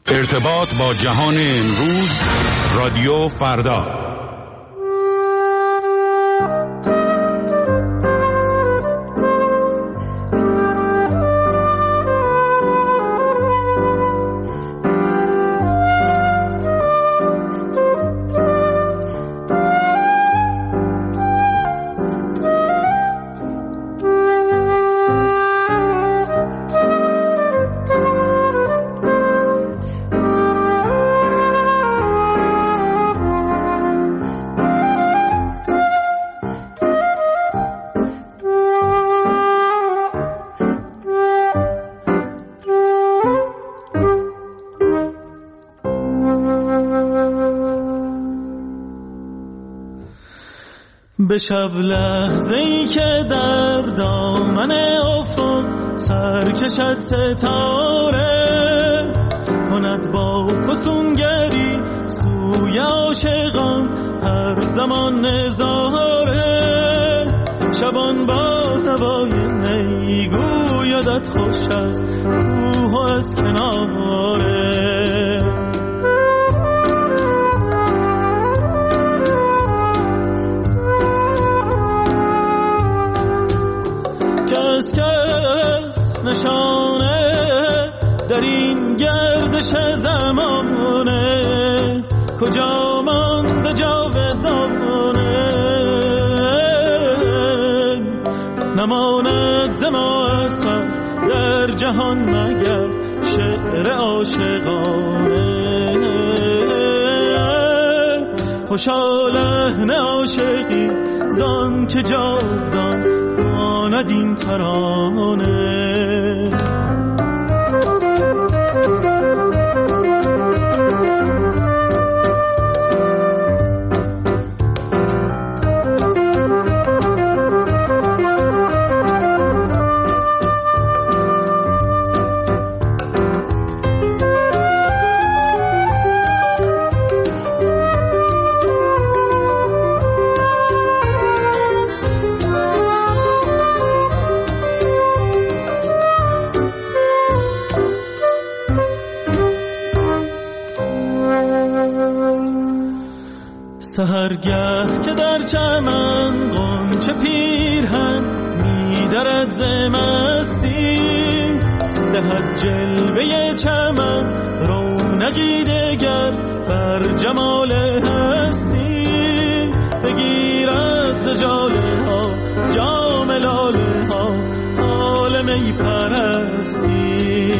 ارتباط با جهان امروز، رادیو فردا. به شب لحظه‌ای که در دامن افق سر کشد ستاره، کند با فسونگری سوی عاشقان هر زمان نظاره. شبان با نوای نی گویدت خوش است کوه از کناره. کس نشانه در این گردش زمانه، کجا مانده جاودانه. نماند ز ما اثر در جهان مگر شعر عاشقانه. خوشا لحن عاشقی زان که جاودان ماند این ترانه. سحرگه که در چمن غنچه پیرهن می‌درد ز مستی، دهد جلوه چمن رونقی دگر بر جمال هستی. بگیرد ز ژاله ها جام لاله ها حال می پرستی.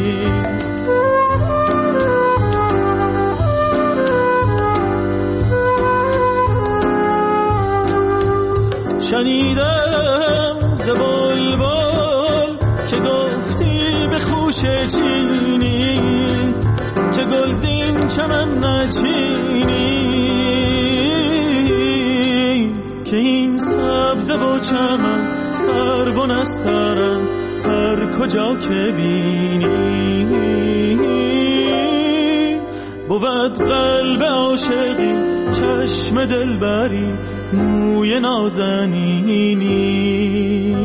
شنیدم ز بلبل که گفتی به خوش چینی، که گلزین چمن نچینی. که این سبزه و چمن سرو و نسترن هر کجا که بینی. بود قلب عاشقی چشم دلبری موی نازنینی.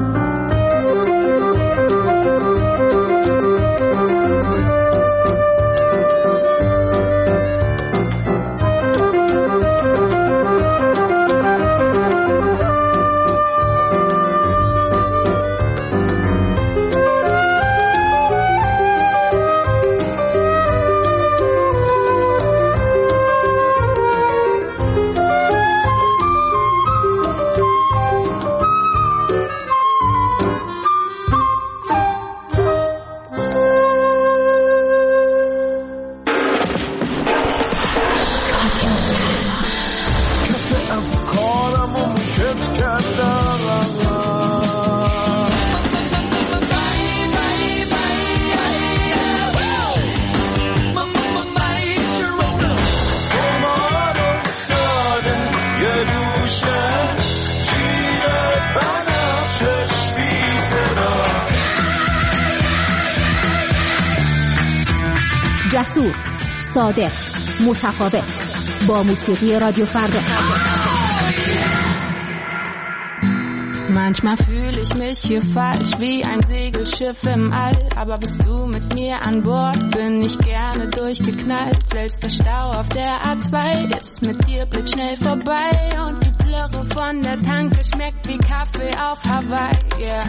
جسور، صادق، متفاوت، با موسیقی رادیو فردا. Manchmal fühle ich mich hier falsch wie ein Segelschiff im All. Aber bist du mit mir an Bord, bin ich gerne durchgeknallt. Selbst der Stau auf der A2 ist mit dir blitzschnell vorbei. Und die Plörre von der Tanke schmeckt wie Kaffee auf Hawaii, yeah.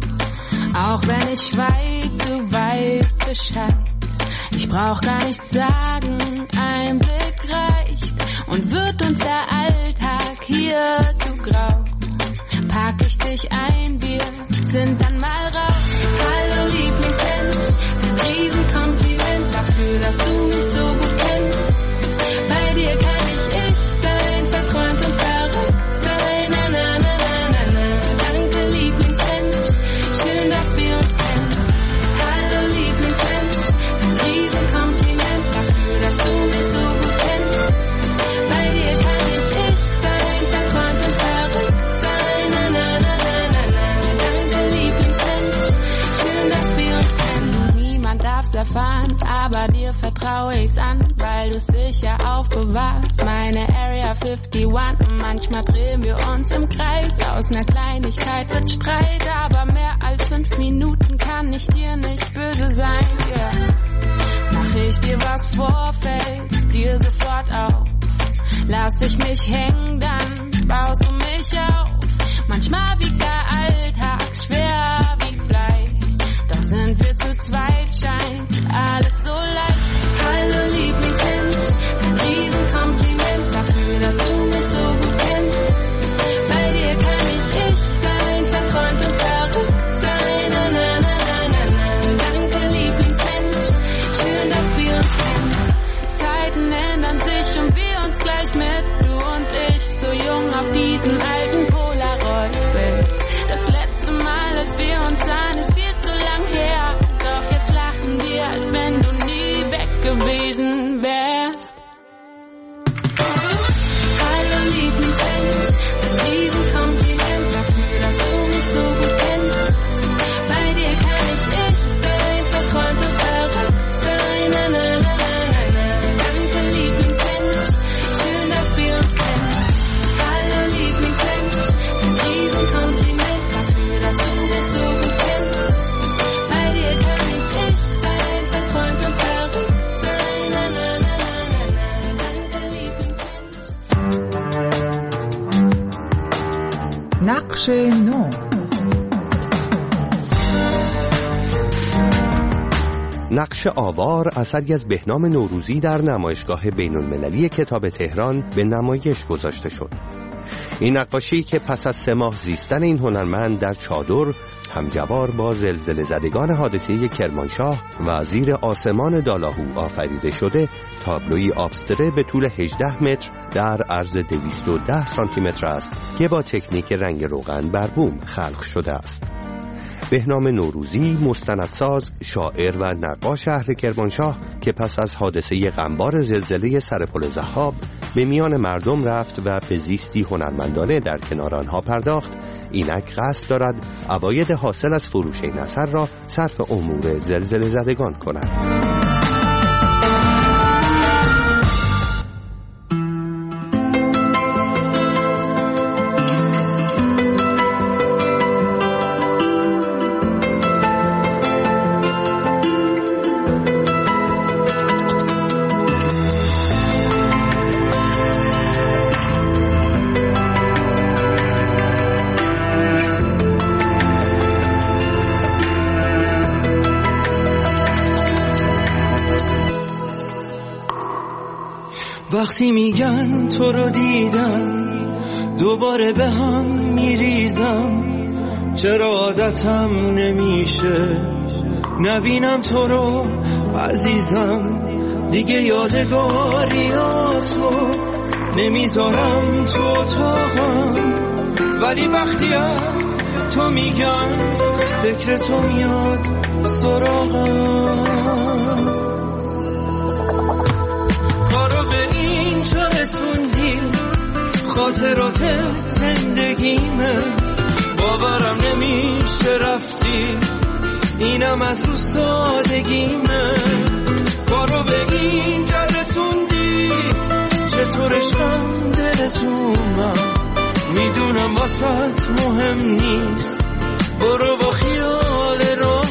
Auch wenn ich schweig, du weißt Bescheid. Ich brauch gar nichts sagen, ein Blick reicht. Und wird uns der Alltag hier zu grau, pack ich dich ein, wir sind dann mal raus. Hallo Lieblingsmensch, ein Riesenkompliment dafür, dass du mich so gut kennst. Bei dir kann ich sein, verträumt und verrückt sein. Na, na, na, na, na, na. Danke Lieblingsmensch, schön, dass wir uns kennen. Hallo Lieblingsmensch, ein Riesenkompliment dafür, dass du mich so gut kennst. Bei dir kann ich sein, verträumt und verrückt sein. Na, na, na, na, na, na. Danke Lieblingsmensch, schön, dass wir uns kennen. Niemand darf's erfahren, aber dir vertraue ich's an, weil du's sicher aufbewahrst. Meine Area 51, manchmal drehen wir uns im Kreis. Aus ner Kleinigkeit wird Streit, aber mehr als 5 Minuten kann ich dir nicht böse sein, yeah. Mach ich dir was vor, fällst dir sofort auf. Lass dich mich hängen, dann baust du mich auf. Manchmal wiegt der Alltag schwer wie Blei, doch sind wir zu zweit, scheint alles so leicht. Hallo Lieblingsmensch, ein Riesenkompliment dafür, dass du mich so gut kennst. Bei dir kann ich sein, verträumt und verrückt sein. Na, na, na, na, na, na. Danke Lieblingsmensch, schön, dass wir uns kennen. Zeiten ändern sich und wir uns gleich mit, du und ich, so jung auf diesem alten Polaroid-Bild. Das letzte Mal, als wir uns sahen, ist viel zu lang her. Doch jetzt lachen wir, als wenn du nie weg gewesen wärst. Hallo Lieblingsmensch, ein Riesenkompliment dafür, dass du mich so gut kennst. Bei dir kann ich sein, verträumt und verrückt sein. Na, na, na, na, na, na. Danke Lieblingsmensch, schön, dass wir uns kennen. Hallo Lieblingsmensch, ein Riesenkompliment dafür, dass du mich so gut kennst. Bei dir kann ich sein, verträumt und verrückt sein. Na, na, na, na, na, na. Danke Lieblingsmensch. نقش نو. نقش آوار اثری از بهنام نوروزی در نمایشگاه بین‌المللی کتاب تهران به نمایش گذاشته شد. این نقاشی که پس از 3 ماه زیستن این هنرمند در چادر همجوار با زلزله زدگان حادثه کرمانشاه و زیر آسمان دالاهو آفریده شده، تابلوی آبستره به طول 18 متر در عرض 210 سانتی متر است که با تکنیک رنگ روغن بر بوم خلق شده است. بهنام نوروزی مستندساز، شاعر و نقاش اهل کرمانشاه که پس از حادثه غمبار زلزله سر پل ضحاب به میان مردم رفت و به زیستی هنرمندانه در کنار آنها پرداخت، اینک قصد دارد عواید حاصل از فروش این اثر را صرف امور زلزله زدگان کند. وقتی میگن تو رو دیدم دوباره به هم میریزم، چرا عادتم نمیشه نبینم تو رو عزیزم، دیگه یادگاریاتو نمیذارم تو اتاقم، ولی وقتی از تو میگن فکر تو میاد سراغم. خاطرات زندگیمه، باورم نمیشه رفتی، اینم از رو سادگیمه، کارو به اینجا رسوندی، چطور عشقم دلتون من میدونم واسط مهم مهم نیست، برو با خیال راحت.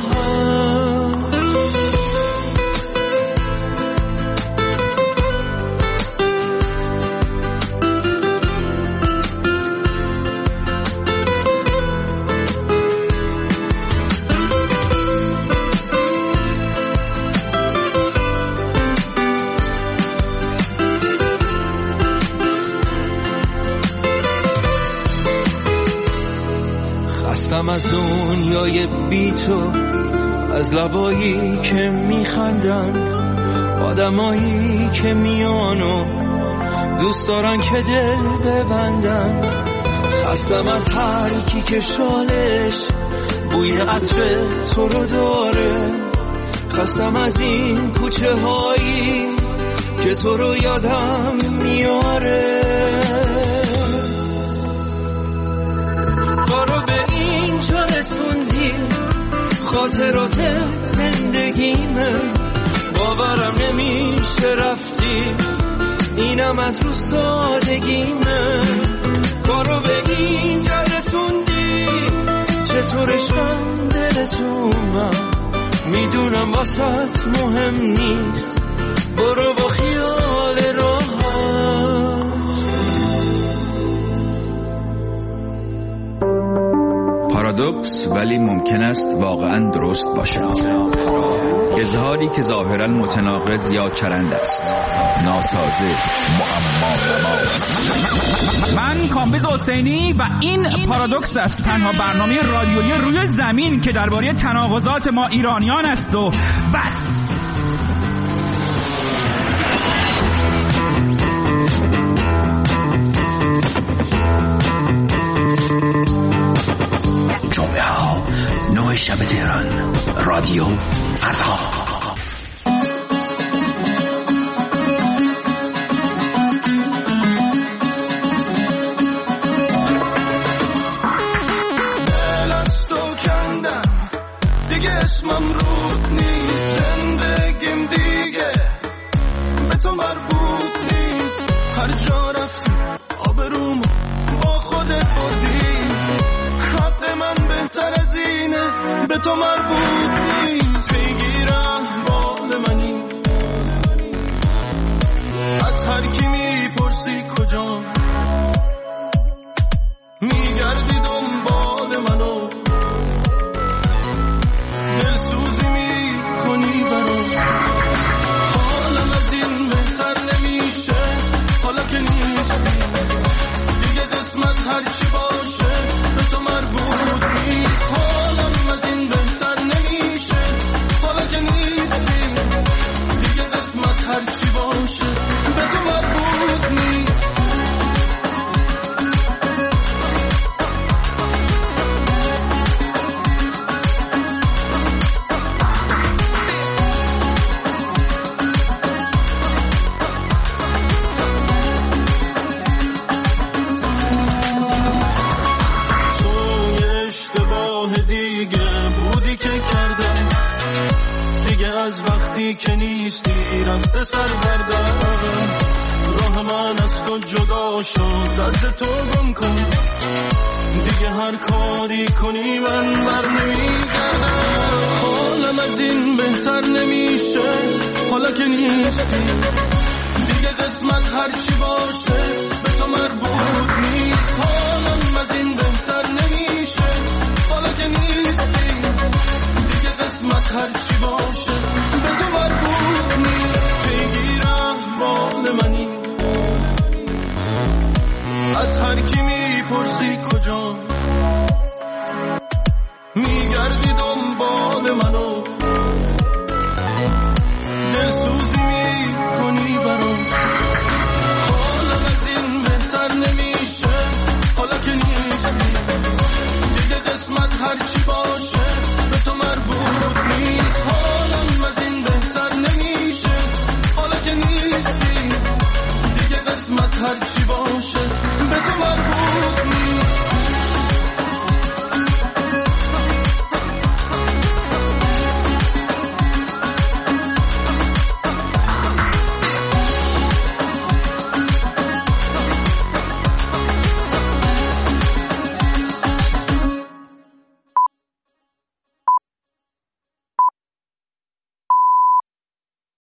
خستم از دنیای بی تو، از لبایی که میخندن، آدمایی که میانو دوست دارن که دل ببندن. خستم از هر کی که شالش بوی عطر تو رو داره. خستم از این کوچه هایی که تو رو یادم میاره. کارو به اینجا رسوندی، خاطرات زندگیمه، باورم نمیشه رفتی، اینم از رو سادگیمه. کارو به اینجا رسوندی، چطور عشقم دلتو من میدونم واسط مهم نیست، برو با خیال راحت. پارادوکس ولی ممکن است واقعا درست باشد. اظهاری که ظاهرا متناقض یا چرند است، ناسازه، معما. من کامبیز حسینی و این پارادوکس است، تنها برنامه رادیویی روی زمین که درباره تناقضات ما ایرانیان است و بس. جمعه ها 9 شب تهران، رادیو فردا. اسمم رود نیست، زندگیم دیگه به تو مربوط نیست. هر جا رفتی آبرومو با خودت بردی، حق من بهتر از اینه، به تو مربوط نیست. بگیرم بال منی، از هر کی میپرسی کجا، میگردی دنبال منو، دلسوزی میکنی برام. حالم از این بهتر نمیشه، حالا که نیستی دیگه، قسمت هرچی باشه به تو مربوط نیست. حالم از این بهتر نمیشه، حالا که نیستی دیگه، قسمت هرچی باشه به تو مربوط نیست. از وقتی که نیستی رفته سرگردم، راه من از تو جدا شد، درد تو گم کن دیگه، هر کاری کنی من بر نمیگردم. حالم از این بهتر نمیشه، حالا که نیستی دیگه، قسمت هرچی باشه به تو مربوط نیست. حالم از این بهتر نمیشه، حالا که نیستی دیگه، قسمت هرچی باشه به تو مربوط نیست. بگیرم بال منی، از هر کی میپرسی کجا، میگردی دنبال منو، دلسوزی میکنی برام. حالم از این بهتر نمیشه، حالا که نیستی دیگه، قسمت هرچی باشه به تو مربوط نیست. حالم از این بهتر نمیشه، حالا که نیستی دیگه، قسمت هرچی